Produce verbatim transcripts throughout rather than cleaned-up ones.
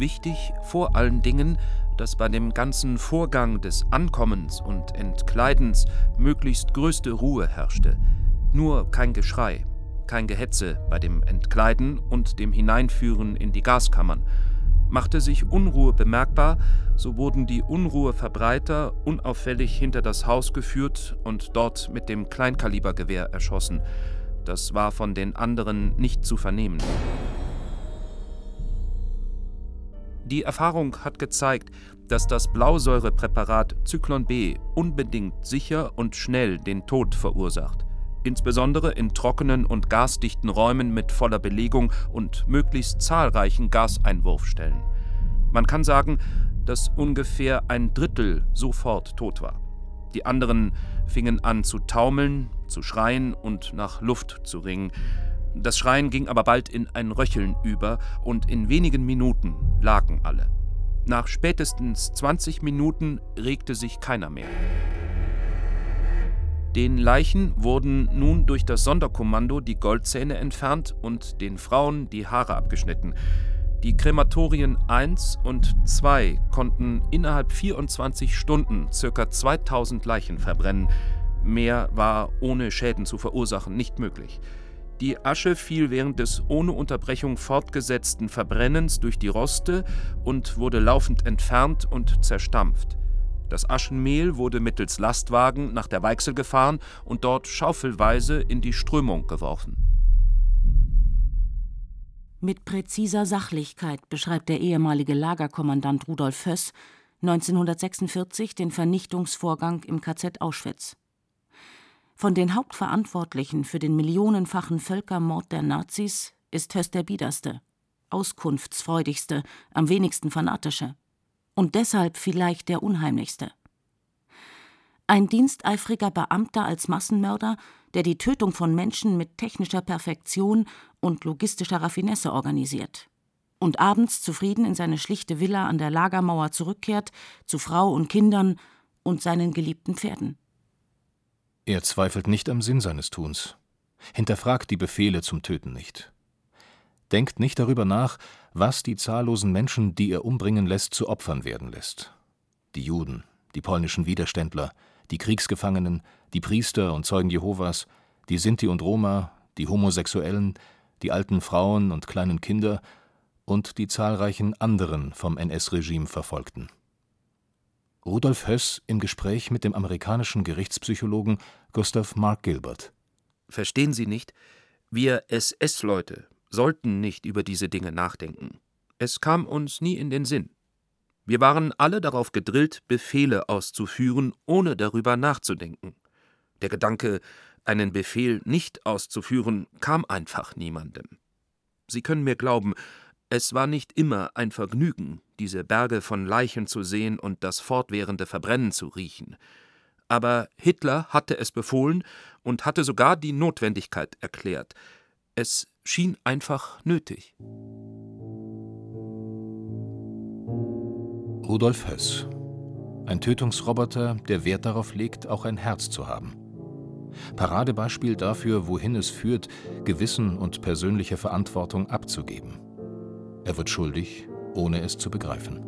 Wichtig vor allen Dingen, dass bei dem ganzen Vorgang des Ankommens und Entkleidens möglichst größte Ruhe herrschte. Nur kein Geschrei, kein Gehetze bei dem Entkleiden und dem Hineinführen in die Gaskammern. Machte sich Unruhe bemerkbar, so wurden die Unruhverbreiter unauffällig hinter das Haus geführt und dort mit dem Kleinkalibergewehr erschossen. Das war von den anderen nicht zu vernehmen. Die Erfahrung hat gezeigt, dass das Blausäurepräparat Zyklon B unbedingt sicher und schnell den Tod verursacht. Insbesondere in trockenen und gasdichten Räumen mit voller Belegung und möglichst zahlreichen Gaseinwurfstellen. Man kann sagen, dass ungefähr ein Drittel sofort tot war. Die anderen fingen an zu taumeln, zu schreien und nach Luft zu ringen. Das Schreien ging aber bald in ein Röcheln über und in wenigen Minuten lagen alle. Nach spätestens zwanzig Minuten regte sich keiner mehr. Den Leichen wurden nun durch das Sonderkommando die Goldzähne entfernt und den Frauen die Haare abgeschnitten. Die Krematorien eins und zwei konnten innerhalb vierundzwanzig Stunden ca. zweitausend Leichen verbrennen. Mehr war ohne Schäden zu verursachen nicht möglich. Die Asche fiel während des ohne Unterbrechung fortgesetzten Verbrennens durch die Roste und wurde laufend entfernt und zerstampft. Das Aschenmehl wurde mittels Lastwagen nach der Weichsel gefahren und dort schaufelweise in die Strömung geworfen. Mit präziser Sachlichkeit beschreibt der ehemalige Lagerkommandant Rudolf Höss neunzehnhundertsechsundvierzig den Vernichtungsvorgang im K Z Auschwitz. Von den Hauptverantwortlichen für den millionenfachen Völkermord der Nazis ist Höss der biederste, auskunftsfreudigste, am wenigsten fanatische und deshalb vielleicht der unheimlichste. Ein diensteifriger Beamter als Massenmörder, der die Tötung von Menschen mit technischer Perfektion und logistischer Raffinesse organisiert und abends zufrieden in seine schlichte Villa an der Lagermauer zurückkehrt, zu Frau und Kindern und seinen geliebten Pferden. Er zweifelt nicht am Sinn seines Tuns, hinterfragt die Befehle zum Töten nicht, denkt nicht darüber nach, was die zahllosen Menschen, die er umbringen lässt, zu Opfern werden lässt. Die Juden, die polnischen Widerständler, die Kriegsgefangenen, die Priester und Zeugen Jehovas, die Sinti und Roma, die Homosexuellen, die alten Frauen und kleinen Kinder und die zahlreichen anderen vom N S-Regime Verfolgten. Rudolf Höss im Gespräch mit dem amerikanischen Gerichtspsychologen Gustav Mark Gilbert. Verstehen Sie nicht? Wir S S-Leute sollten nicht über diese Dinge nachdenken. Es kam uns nie in den Sinn. Wir waren alle darauf gedrillt, Befehle auszuführen, ohne darüber nachzudenken. Der Gedanke, einen Befehl nicht auszuführen, kam einfach niemandem. Sie können mir glauben, es war nicht immer ein Vergnügen, diese Berge von Leichen zu sehen und das fortwährende Verbrennen zu riechen. Aber Hitler hatte es befohlen und hatte sogar die Notwendigkeit erklärt. Es schien einfach nötig. Rudolf Höss. Ein Tötungsroboter, der Wert darauf legt, auch ein Herz zu haben. Paradebeispiel dafür, wohin es führt, Gewissen und persönliche Verantwortung abzugeben. Er wird schuldig, ohne es zu begreifen.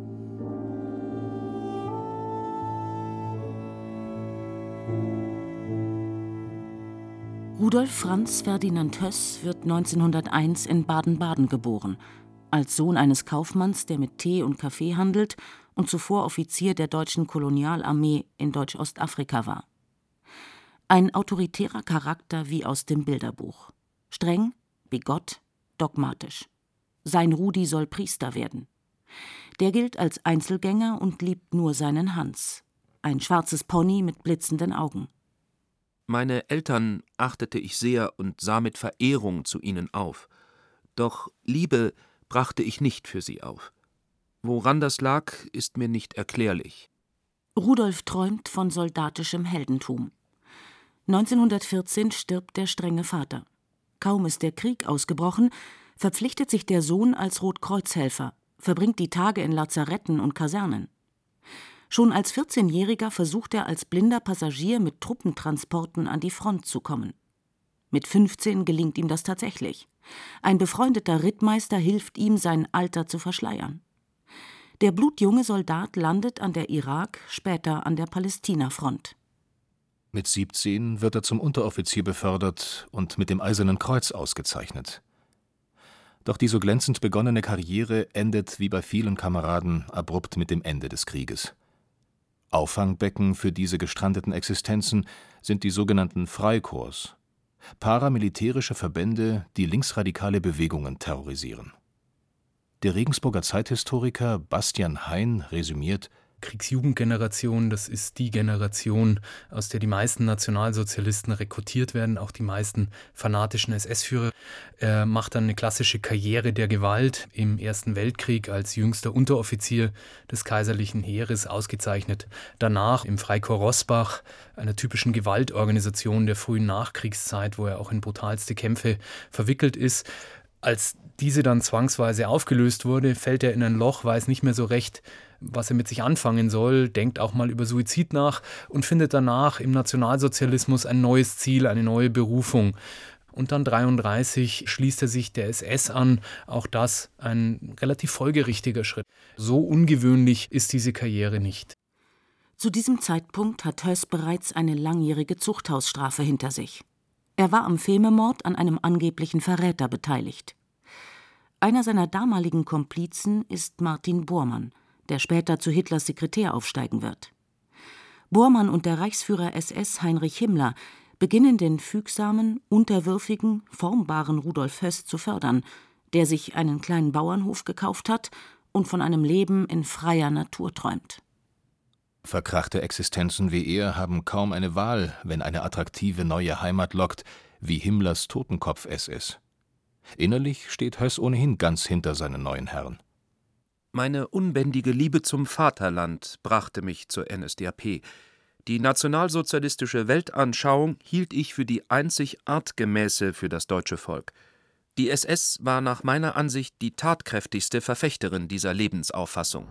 Rudolf Franz Ferdinand Höss wird neunzehnhunderteins in Baden-Baden geboren, als Sohn eines Kaufmanns, der mit Tee und Kaffee handelt und zuvor Offizier der deutschen Kolonialarmee in Deutsch-Ostafrika war. Ein autoritärer Charakter wie aus dem Bilderbuch. Streng, bigott, dogmatisch. Sein Rudi soll Priester werden. Der gilt als Einzelgänger und liebt nur seinen Hans, ein schwarzes Pony mit blitzenden Augen. Meine Eltern achtete ich sehr und sah mit Verehrung zu ihnen auf. Doch Liebe brachte ich nicht für sie auf. Woran das lag, ist mir nicht erklärlich. Rudolf träumt von soldatischem Heldentum. neunzehnhundertvierzehn stirbt der strenge Vater. Kaum ist der Krieg ausgebrochen, verpflichtet sich der Sohn als Rotkreuzhelfer, verbringt die Tage in Lazaretten und Kasernen. Schon als vierzehnjähriger versucht er als blinder Passagier mit Truppentransporten an die Front zu kommen. Mit fünfzehn gelingt ihm das tatsächlich. Ein befreundeter Rittmeister hilft ihm, sein Alter zu verschleiern. Der blutjunge Soldat landet an der Irak-, später an der Palästina-Front. Mit siebzehn wird er zum Unteroffizier befördert und mit dem Eisernen Kreuz ausgezeichnet. Doch die so glänzend begonnene Karriere endet wie bei vielen Kameraden abrupt mit dem Ende des Krieges. Auffangbecken für diese gestrandeten Existenzen sind die sogenannten Freikorps, paramilitärische Verbände, die linksradikale Bewegungen terrorisieren. Der Regensburger Zeithistoriker Bastian Hein resümiert: Kriegsjugendgeneration, das ist die Generation, aus der die meisten Nationalsozialisten rekrutiert werden, auch die meisten fanatischen S S-Führer. Er macht dann eine klassische Karriere der Gewalt im Ersten Weltkrieg als jüngster Unteroffizier des kaiserlichen Heeres, ausgezeichnet. Danach im Freikorps Roßbach, einer typischen Gewaltorganisation der frühen Nachkriegszeit, wo er auch in brutalste Kämpfe verwickelt ist. Als diese dann zwangsweise aufgelöst wurde, fällt er in ein Loch, weiß nicht mehr so recht, was er mit sich anfangen soll, denkt auch mal über Suizid nach und findet danach im Nationalsozialismus ein neues Ziel, eine neue Berufung. Und dann dreiunddreißig schließt er sich der S S an, auch das ein relativ folgerichtiger Schritt. So ungewöhnlich ist diese Karriere nicht. Zu diesem Zeitpunkt hat Höss bereits eine langjährige Zuchthausstrafe hinter sich. Er war am Fehme-Mord an einem angeblichen Verräter beteiligt. Einer seiner damaligen Komplizen ist Martin Bormann, der später zu Hitlers Sekretär aufsteigen wird. Bormann und der Reichsführer S S Heinrich Himmler beginnen den fügsamen, unterwürfigen, formbaren Rudolf Höss zu fördern, der sich einen kleinen Bauernhof gekauft hat und von einem Leben in freier Natur träumt. Verkrachte Existenzen wie er haben kaum eine Wahl, wenn eine attraktive neue Heimat lockt, wie Himmlers Totenkopf-S S. Innerlich steht Höss ohnehin ganz hinter seinen neuen Herren. Meine unbändige Liebe zum Vaterland brachte mich zur N S D A P. Die nationalsozialistische Weltanschauung hielt ich für die einzig artgemäße für das deutsche Volk. Die S S war nach meiner Ansicht die tatkräftigste Verfechterin dieser Lebensauffassung.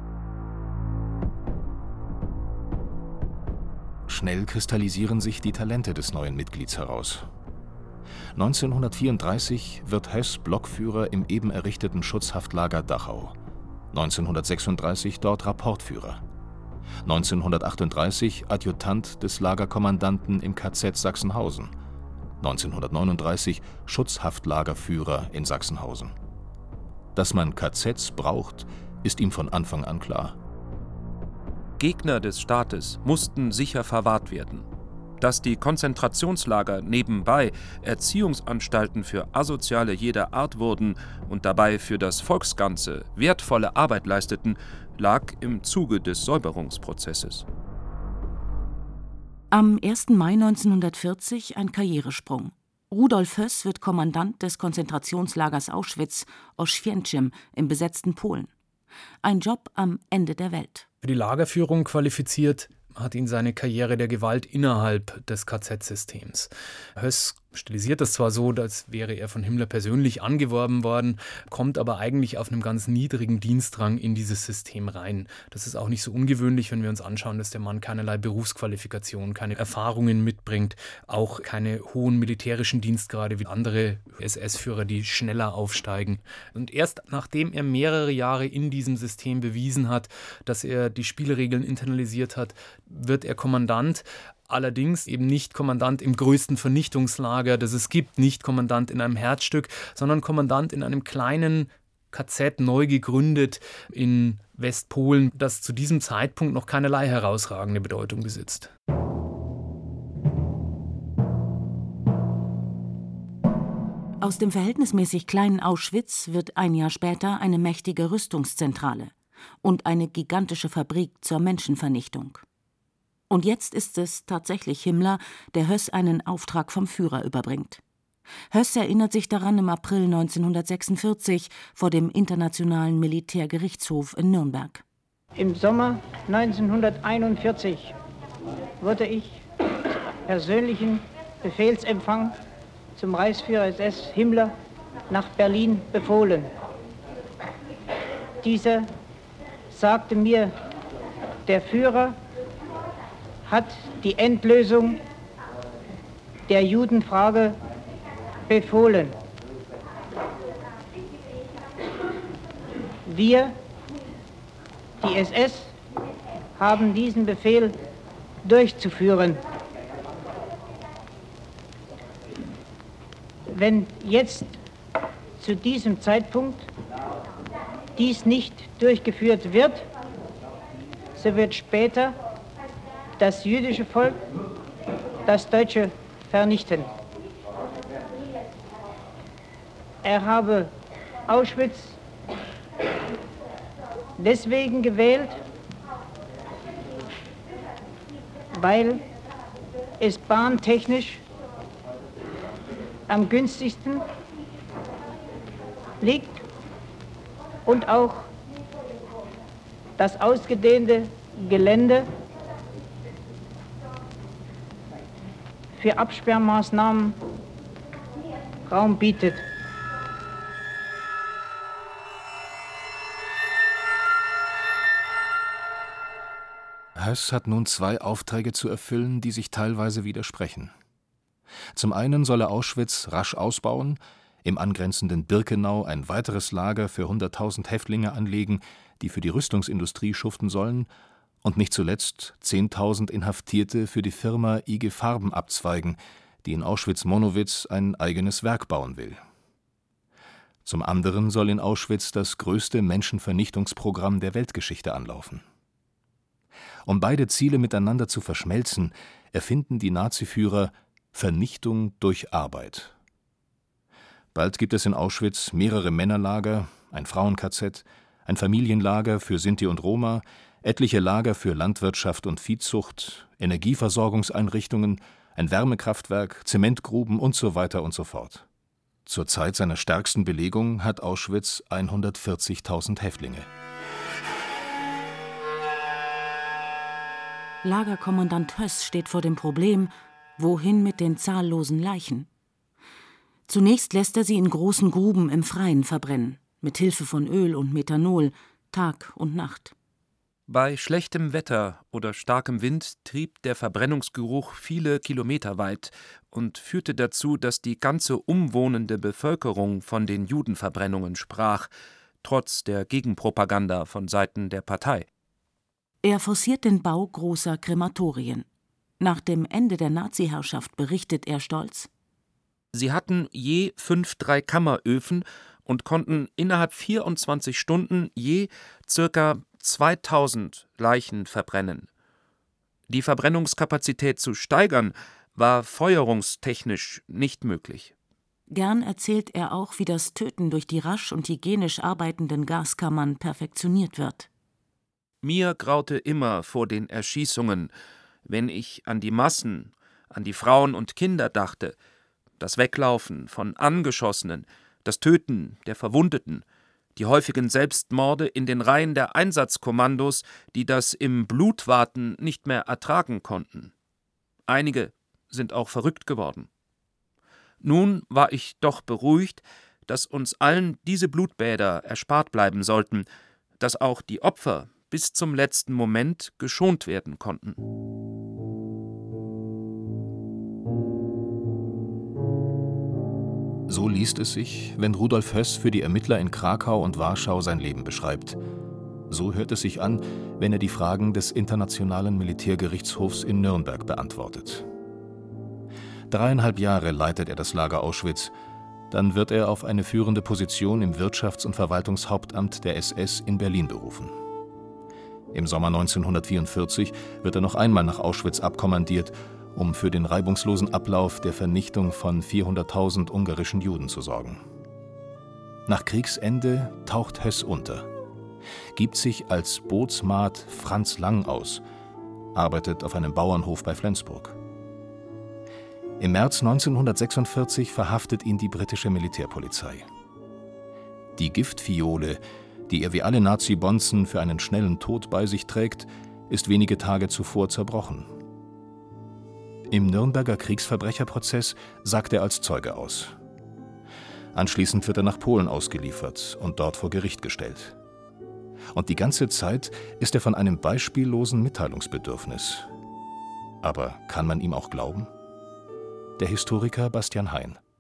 Schnell kristallisieren sich die Talente des neuen Mitglieds heraus. neunzehnhundertvierunddreißig wird Höss Blockführer im eben errichteten Schutzhaftlager Dachau. neunzehnhundertsechsunddreißig dort Rapportführer. neunzehnhundertachtunddreißig Adjutant des Lagerkommandanten im K Z Sachsenhausen. neunzehnhundertneununddreißig Schutzhaftlagerführer in Sachsenhausen. Dass man K Zs braucht, ist ihm von Anfang an klar. Gegner des Staates mussten sicher verwahrt werden. Dass die Konzentrationslager nebenbei Erziehungsanstalten für Asoziale jeder Art wurden und dabei für das Volksganze wertvolle Arbeit leisteten, lag im Zuge des Säuberungsprozesses. Am ersten Mai neunzehnhundertvierzig ein Karrieresprung. Rudolf Höss wird Kommandant des Konzentrationslagers Auschwitz, Oświęcim, im besetzten Polen. Ein Job am Ende der Welt. Für die Lagerführung qualifiziert hat ihn seine Karriere der Gewalt innerhalb des K Z-Systems. Höss stilisiert das zwar so, als wäre er von Himmler persönlich angeworben worden, kommt aber eigentlich auf einem ganz niedrigen Dienstrang in dieses System rein. Das ist auch nicht so ungewöhnlich, wenn wir uns anschauen, dass der Mann keinerlei Berufsqualifikation, keine Erfahrungen mitbringt, auch keine hohen militärischen Dienstgrade wie andere S S-Führer, die schneller aufsteigen. Und erst nachdem er mehrere Jahre in diesem System bewiesen hat, dass er die Spielregeln internalisiert hat, wird er Kommandant. Allerdings eben nicht Kommandant im größten Vernichtungslager, das es gibt, nicht Kommandant in einem Herzstück, sondern Kommandant in einem kleinen K Z, neu gegründet in Westpolen, das zu diesem Zeitpunkt noch keinerlei herausragende Bedeutung besitzt. Aus dem verhältnismäßig kleinen Auschwitz wird ein Jahr später eine mächtige Rüstungszentrale und eine gigantische Fabrik zur Menschenvernichtung. Und jetzt ist es tatsächlich Himmler, der Höss einen Auftrag vom Führer überbringt. Höss erinnert sich daran im April neunzehnhundertsechsundvierzig vor dem Internationalen Militärgerichtshof in Nürnberg. Im Sommer neunzehnhunderteinundvierzig wurde ich persönlichen Befehlsempfang zum Reichsführer S S Himmler nach Berlin befohlen. Dieser sagte mir, der Führer hat die Endlösung der Judenfrage befohlen. Wir die S S haben diesen Befehl durchzuführen. Wenn jetzt zu diesem Zeitpunkt dies nicht durchgeführt wird, so wird später das jüdische Volk das Deutsche vernichten. Er habe Auschwitz deswegen gewählt, weil es bahntechnisch am günstigsten liegt und auch das ausgedehnte Gelände für Absperrmaßnahmen Raum bietet. Höss hat nun zwei Aufträge zu erfüllen, die sich teilweise widersprechen. Zum einen soll er Auschwitz rasch ausbauen, im angrenzenden Birkenau ein weiteres Lager für hunderttausend Häftlinge anlegen, die für die Rüstungsindustrie schuften sollen, und nicht zuletzt zehntausend Inhaftierte für die Firma I G Farben abzweigen, die in Auschwitz-Monowitz ein eigenes Werk bauen will. Zum anderen soll in Auschwitz das größte Menschenvernichtungsprogramm der Weltgeschichte anlaufen. Um beide Ziele miteinander zu verschmelzen, erfinden die Naziführer Vernichtung durch Arbeit. Bald gibt es in Auschwitz mehrere Männerlager, ein Frauen-K Z, ein Familienlager für Sinti und Roma, etliche Lager für Landwirtschaft und Viehzucht, Energieversorgungseinrichtungen, ein Wärmekraftwerk, Zementgruben und so weiter und so fort. Zur Zeit seiner stärksten Belegung hat Auschwitz hundertvierzigtausend Häftlinge. Lagerkommandant Höss steht vor dem Problem, wohin mit den zahllosen Leichen? Zunächst lässt er sie in großen Gruben im Freien verbrennen, mit Hilfe von Öl und Methanol, Tag und Nacht. Bei schlechtem Wetter oder starkem Wind trieb der Verbrennungsgeruch viele Kilometer weit und führte dazu, dass die ganze umwohnende Bevölkerung von den Judenverbrennungen sprach, trotz der Gegenpropaganda von Seiten der Partei. Er forciert den Bau großer Krematorien. Nach dem Ende der Nazi-Herrschaft berichtet er stolz: Sie hatten je fünf Dreikammeröfen und konnten innerhalb vierundzwanzig Stunden je circa zweitausend Leichen verbrennen. Die Verbrennungskapazität zu steigern, war feuerungstechnisch nicht möglich. Gern erzählt er auch, wie das Töten durch die rasch und hygienisch arbeitenden Gaskammern perfektioniert wird. Mir graute immer vor den Erschießungen, wenn ich an die Massen, an die Frauen und Kinder dachte, das Weglaufen von Angeschossenen, das Töten der Verwundeten, die häufigen Selbstmorde in den Reihen der Einsatzkommandos, die das im Blutwarten nicht mehr ertragen konnten. Einige sind auch verrückt geworden. Nun war ich doch beruhigt, dass uns allen diese Blutbäder erspart bleiben sollten, dass auch die Opfer bis zum letzten Moment geschont werden konnten. So liest es sich, wenn Rudolf Höss für die Ermittler in Krakau und Warschau sein Leben beschreibt. So hört es sich an, wenn er die Fragen des Internationalen Militärgerichtshofs in Nürnberg beantwortet. Dreieinhalb Jahre leitet er das Lager Auschwitz. Dann wird er auf eine führende Position im Wirtschafts- und Verwaltungshauptamt der S S in Berlin berufen. Im Sommer neunzehnhundertvierundvierzig wird er noch einmal nach Auschwitz abkommandiert, um für den reibungslosen Ablauf der Vernichtung von vierhunderttausend ungarischen Juden zu sorgen. Nach Kriegsende taucht Höss unter, gibt sich als Bootsmaat Franz Lang aus, arbeitet auf einem Bauernhof bei Flensburg. Im März neunzehnhundertsechsundvierzig verhaftet ihn die britische Militärpolizei. Die Giftfiole, die er wie alle Nazi-Bonzen für einen schnellen Tod bei sich trägt, ist wenige Tage zuvor zerbrochen. Im Nürnberger Kriegsverbrecherprozess sagt er als Zeuge aus. Anschließend wird er nach Polen ausgeliefert und dort vor Gericht gestellt. Und die ganze Zeit ist er von einem beispiellosen Mitteilungsbedürfnis. Aber kann man ihm auch glauben? Der Historiker Bastian Hein.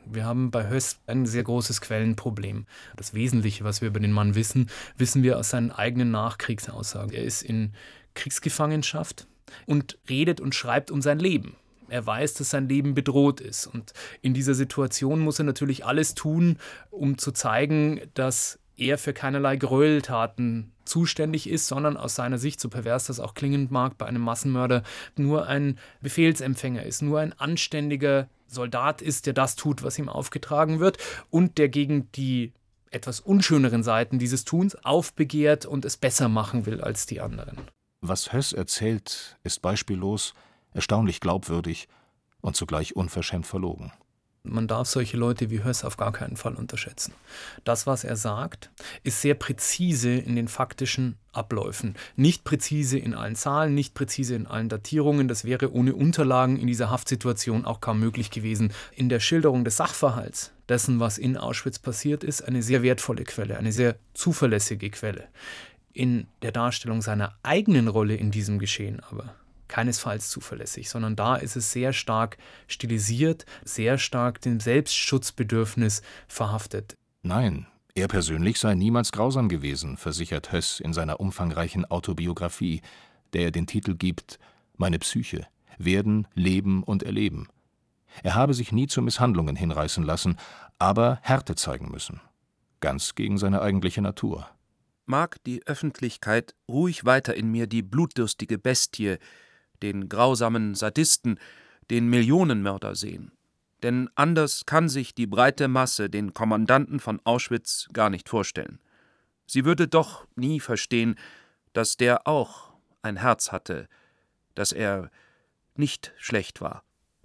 Wir haben bei Höss ein sehr großes Quellenproblem. Das Wesentliche, was wir über den Mann wissen, wissen wir aus seinen eigenen Nachkriegsaussagen. Er ist in Kriegsgefangenschaft und redet und schreibt um sein Leben. Er weiß, dass sein Leben bedroht ist. Und in dieser Situation muss er natürlich alles tun, um zu zeigen, dass er für keinerlei Gräueltaten zuständig ist, sondern aus seiner Sicht, so pervers das auch klingen mag, bei einem Massenmörder nur ein Befehlsempfänger ist, nur ein anständiger Soldat ist, der das tut, was ihm aufgetragen wird und der gegen die etwas unschöneren Seiten dieses Tuns aufbegehrt und es besser machen will als die anderen. Was Höss erzählt, ist beispiellos, erstaunlich glaubwürdig und zugleich unverschämt verlogen. Man darf solche Leute wie Höss auf gar keinen Fall unterschätzen. Das, was er sagt, ist sehr präzise in den faktischen Abläufen. Nicht präzise in allen Zahlen, nicht präzise in allen Datierungen. Das wäre ohne Unterlagen in dieser Haftsituation auch kaum möglich gewesen. In der Schilderung des Sachverhalts, dessen, was in Auschwitz passiert ist, eine sehr wertvolle Quelle, eine sehr zuverlässige Quelle. In der Darstellung seiner eigenen Rolle in diesem Geschehen aber keinesfalls zuverlässig, sondern da ist es sehr stark stilisiert, sehr stark dem Selbstschutzbedürfnis verhaftet. Nein, er persönlich sei niemals grausam gewesen, versichert Höss in seiner umfangreichen Autobiografie, der er den Titel gibt »Meine Psyche. Werden, Leben und Erleben«. Er habe sich nie zu Misshandlungen hinreißen lassen, aber Härte zeigen müssen. Ganz gegen seine eigentliche Natur. Mag die Öffentlichkeit ruhig weiter in mir die blutdürstige Bestie, den grausamen Sadisten, den Millionenmörder sehen. Denn anders kann sich die breite Masse den Kommandanten von Auschwitz gar nicht vorstellen. Sie würde doch nie verstehen, dass der auch ein Herz hatte, dass er nicht schlecht war.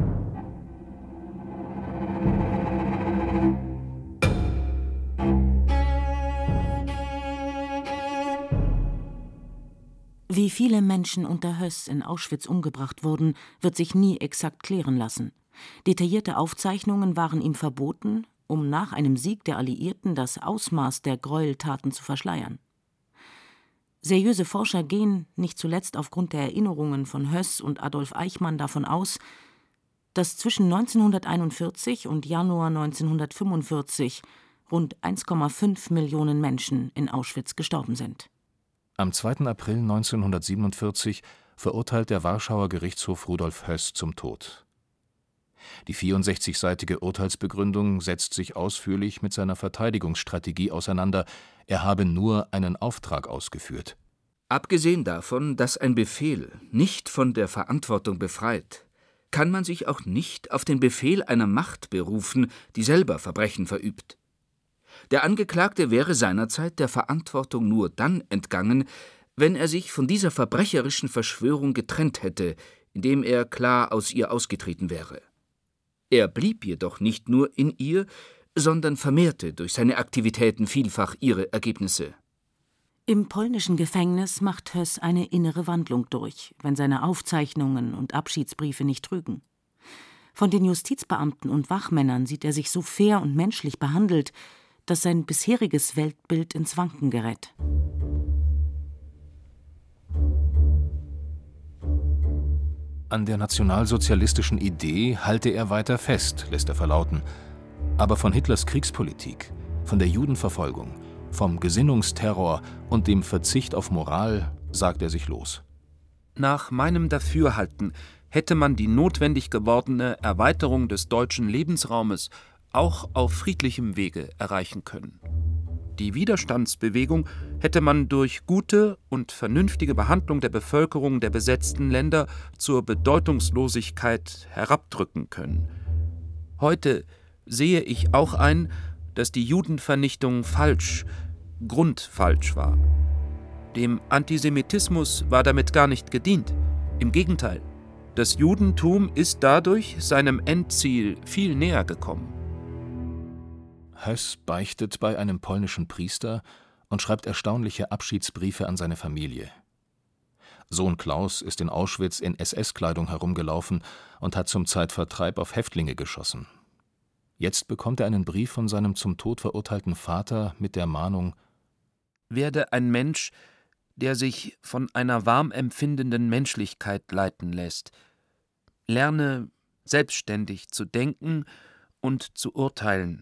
Wie viele Menschen unter Höss in Auschwitz umgebracht wurden, wird sich nie exakt klären lassen. Detaillierte Aufzeichnungen waren ihm verboten, um nach einem Sieg der Alliierten das Ausmaß der Gräueltaten zu verschleiern. Seriöse Forscher gehen, nicht zuletzt aufgrund der Erinnerungen von Höss und Adolf Eichmann, davon aus, dass zwischen neunzehnhunderteinundvierzig und Januar neunzehnhundertfünfundvierzig rund eins Komma fünf Millionen Menschen in Auschwitz gestorben sind. Am zweiten April neunzehnhundertsiebenundvierzig verurteilt der Warschauer Gerichtshof Rudolf Höss zum Tod. Die vierundsechzigseitige Urteilsbegründung setzt sich ausführlich mit seiner Verteidigungsstrategie auseinander, er habe nur einen Auftrag ausgeführt. Abgesehen davon, dass ein Befehl nicht von der Verantwortung befreit, kann man sich auch nicht auf den Befehl einer Macht berufen, die selber Verbrechen verübt. Der Angeklagte wäre seinerzeit der Verantwortung nur dann entgangen, wenn er sich von dieser verbrecherischen Verschwörung getrennt hätte, indem er klar aus ihr ausgetreten wäre. Er blieb jedoch nicht nur in ihr, sondern vermehrte durch seine Aktivitäten vielfach ihre Ergebnisse. Im polnischen Gefängnis macht Höss eine innere Wandlung durch, wenn seine Aufzeichnungen und Abschiedsbriefe nicht trügen. Von den Justizbeamten und Wachmännern sieht er sich so fair und menschlich behandelt, dass sein bisheriges Weltbild ins Wanken gerät. An der nationalsozialistischen Idee halte er weiter fest, lässt er verlauten. Aber von Hitlers Kriegspolitik, von der Judenverfolgung, vom Gesinnungsterror und dem Verzicht auf Moral sagt er sich los. Nach meinem Dafürhalten hätte man die notwendig gewordene Erweiterung des deutschen Lebensraumes auch auf friedlichem Wege erreichen können. Die Widerstandsbewegung hätte man durch gute und vernünftige Behandlung der Bevölkerung der besetzten Länder zur Bedeutungslosigkeit herabdrücken können. Heute sehe ich auch ein, dass die Judenvernichtung falsch, grundfalsch war. Dem Antisemitismus war damit gar nicht gedient. Im Gegenteil, das Judentum ist dadurch seinem Endziel viel näher gekommen. Höss beichtet bei einem polnischen Priester und schreibt erstaunliche Abschiedsbriefe an seine Familie. Sohn Klaus ist in Auschwitz in S S-Kleidung herumgelaufen und hat zum Zeitvertreib auf Häftlinge geschossen. Jetzt bekommt er einen Brief von seinem zum Tod verurteilten Vater mit der Mahnung: Werde ein Mensch, der sich von einer warm empfindenden Menschlichkeit leiten lässt. Lerne selbstständig zu denken und zu urteilen.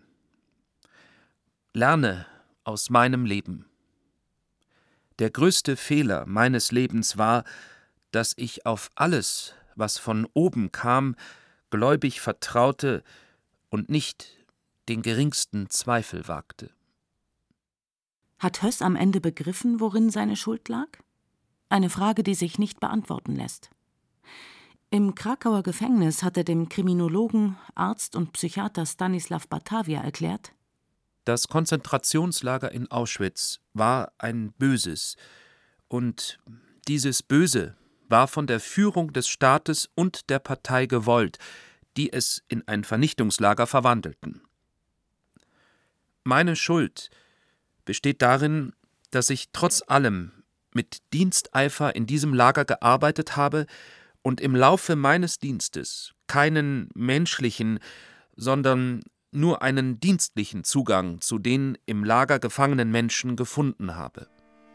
Lerne aus meinem Leben. Der größte Fehler meines Lebens war, dass ich auf alles, was von oben kam, gläubig vertraute und nicht den geringsten Zweifel wagte. Hat Höss am Ende begriffen, worin seine Schuld lag? Eine Frage, die sich nicht beantworten lässt. Im Krakauer Gefängnis hat er dem Kriminologen, Arzt und Psychiater Stanislav Batavia erklärt: Das Konzentrationslager in Auschwitz war ein böses, und dieses Böse war von der Führung des Staates und der Partei gewollt, die es in ein Vernichtungslager verwandelten. Meine Schuld besteht darin, dass ich trotz allem mit Diensteifer in diesem Lager gearbeitet habe und im Laufe meines Dienstes keinen menschlichen, sondern nur einen dienstlichen Zugang zu den im Lager gefangenen Menschen gefunden habe.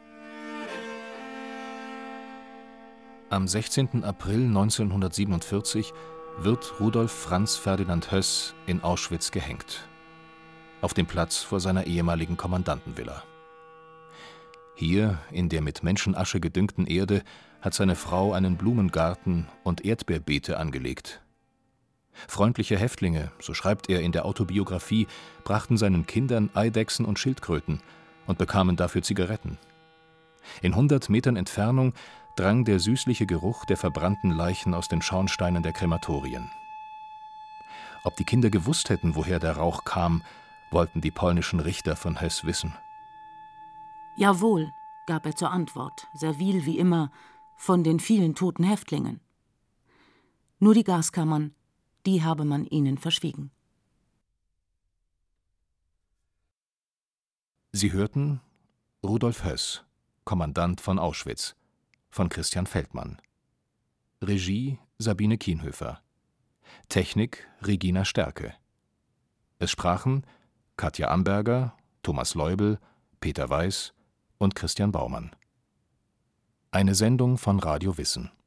Am sechzehnten April neunzehnhundertsiebenundvierzig wird Rudolf Franz Ferdinand Höss in Auschwitz gehängt. Auf dem Platz vor seiner ehemaligen Kommandantenvilla. Hier, in der mit Menschenasche gedüngten Erde, hat seine Frau einen Blumengarten und Erdbeerbeete angelegt. Freundliche Häftlinge, so schreibt er in der Autobiografie, brachten seinen Kindern Eidechsen und Schildkröten und bekamen dafür Zigaretten. In hundert Metern Entfernung drang der süßliche Geruch der verbrannten Leichen aus den Schornsteinen der Krematorien. Ob die Kinder gewusst hätten, woher der Rauch kam, wollten die polnischen Richter von Höss wissen. Jawohl, gab er zur Antwort, servil wie immer, von den vielen toten Häftlingen. Nur die Gaskammern, die habe man ihnen verschwiegen. Sie hörten Rudolf Höss, Kommandant von Auschwitz, von Christian Feldmann. Regie Sabine Kienhöfer. Technik Regina Stärke. Es sprachen Katja Amberger, Thomas Leubel, Peter Weiß und Christian Baumann. Eine Sendung von Radio Wissen.